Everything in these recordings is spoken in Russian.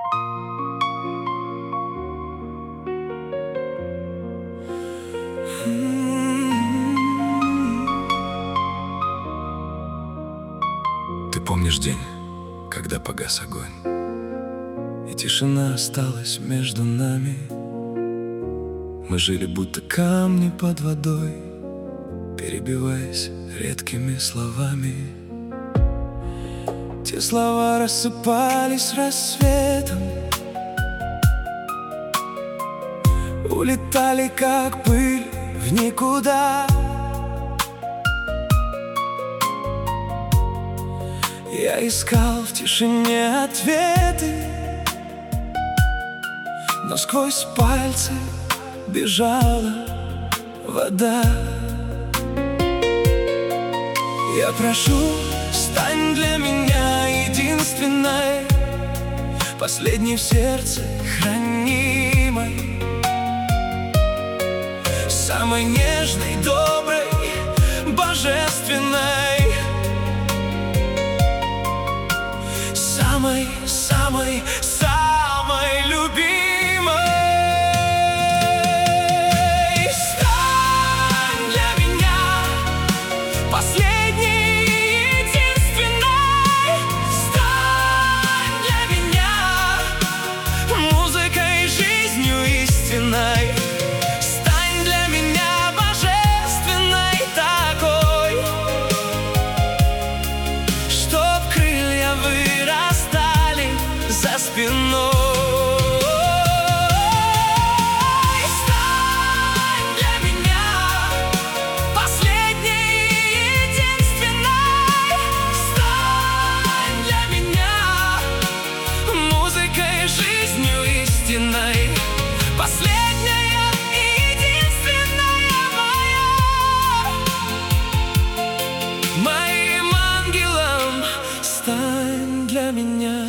Ты помнишь день, когда погас огонь, и тишина осталась между нами? Мы жили будто камни под водой, перебиваясь редкими словами. Те слова рассыпались рассветом, улетали как пыль в никуда. Я искал в тишине ответы, но сквозь пальцы бежала вода. Я прошу, стань для меня единственной, последней в сердце хранимой, самой нежной, доброй, божественной, самой, самой, самой любимой. Стань для меня последней, единственной. Стань для меня музыкой, жизнью истинной. Стань для меня божественной такой, чтоб крылья вырастали за спиной. Стань для меня последней, единственной. Стань для меня музыкой, жизнью истинной. Последняя и единственная моя. Моим ангелом стань для меня.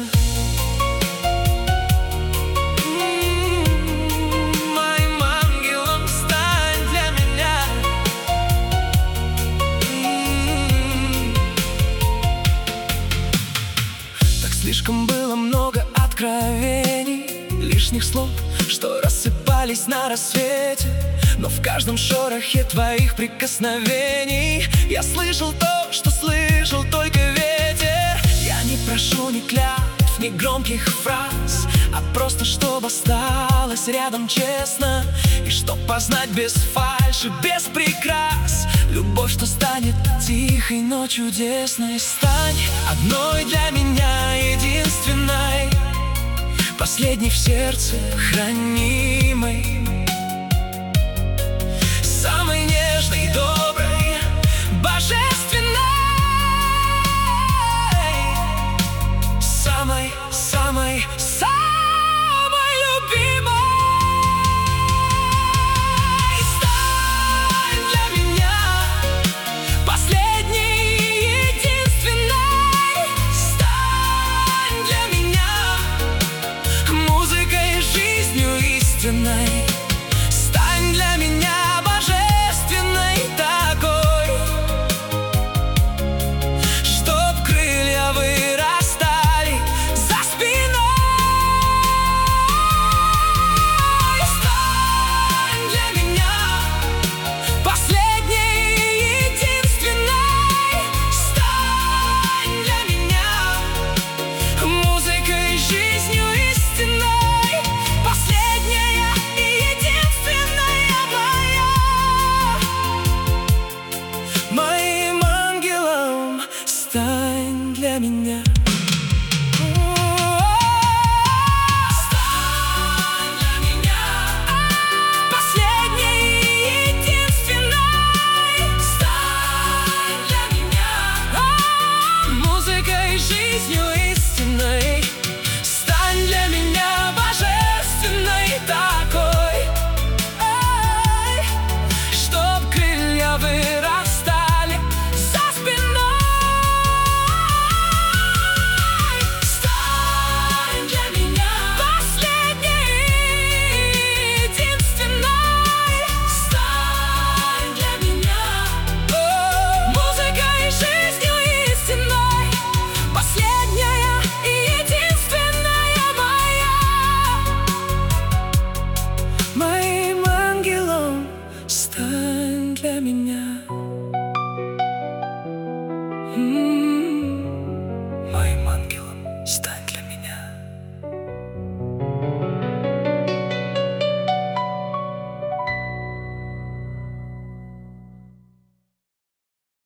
Моим ангелом стань для меня. Так слишком было много откровений, лишних слов, что рассыпались на рассвете. Но в каждом шорохе твоих прикосновений я слышал то, что слышал только ветер. Я не прошу ни клятв, ни громких фраз, а просто чтоб осталось рядом честно, и чтоб познать без фальши, без прикрас любовь, что станет тихой, но чудесной. Стань одной для меня, единственной, последней в сердце хранимой, самой нежной, доброй, божественной, самой, самой, самой любимой. Стань для меня последней, единственной. Стань для меня музыкой, жизнью истинной. Стань для меня божественной такой, чтоб крылья вырастали за спиной. меня.